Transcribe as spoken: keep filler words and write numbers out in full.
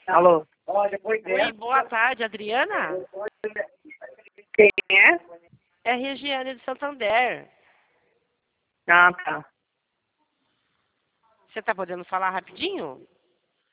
Alô? Oi, boa tarde, Adriana? Quem é? É a Regiane de Santander. Ah, tá. Você tá podendo falar rapidinho?